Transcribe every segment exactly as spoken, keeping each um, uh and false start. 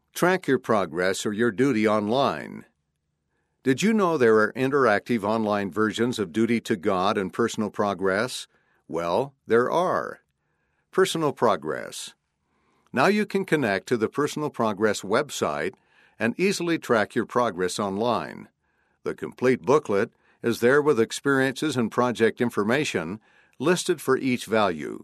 Track your progress or your duty online. Did you know there are interactive online versions of Duty to God and Personal Progress? Well, there are. Personal Progress. Now you can connect to the Personal Progress website and easily track your progress online. The complete booklet is there with experiences and project information listed for each value.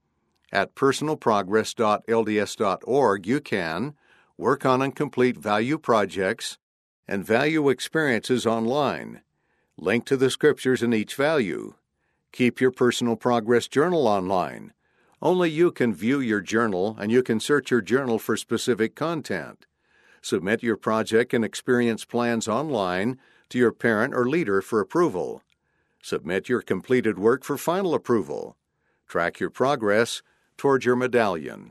At personal progress dot L D S dot org you can work on and complete value projects and value experiences online, link to the scriptures in each value, keep your personal progress journal online. Only you can view your journal and you can search your journal for specific content. Submit your project and experience plans online to your parent or leader for approval. Submit your completed work for final approval. Track your progress toward your medallion.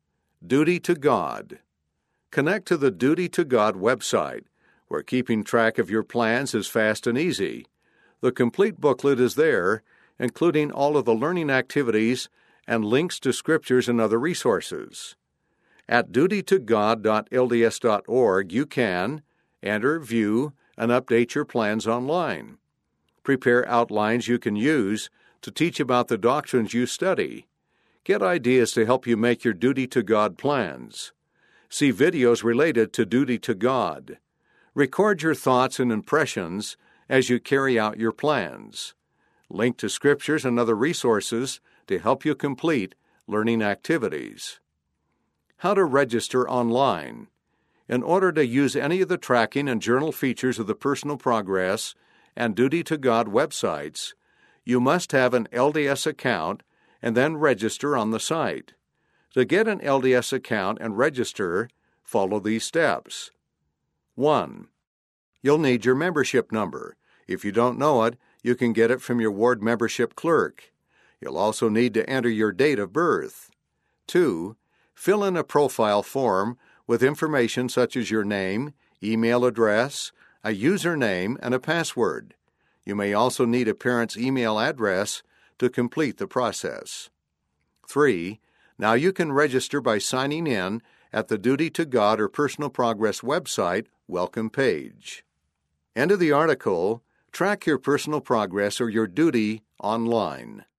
Duty to God. Connect to the Duty to God website, where keeping track of your plans is fast and easy. The complete booklet is there, including all of the learning activities and links to scriptures and other resources. At duty to god dot L D S dot org you can enter, view, and update your plans online. Prepare outlines you can use to teach about the doctrines you study. Get ideas to help you make your Duty to God plans. See videos related to Duty to God. Record your thoughts and impressions as you carry out your plans. Link to scriptures and other resources to help you complete learning activities. How to register online. In order to use any of the tracking and journal features of the Personal Progress and Duty to God websites, you must have an L D S account and then register on the site. To get an L D S account and register, follow these steps. one. You'll need your membership number. If you don't know it, you can get it from your ward membership clerk. You'll also need to enter your date of birth. two. Fill in a profile form with information such as your name, email address, a username, and a password. You may also need a parent's email address to complete the process. three. Now you can register by signing in at the Duty to God or Personal Progress website welcome page. End of the article. Track your personal progress or your duty online.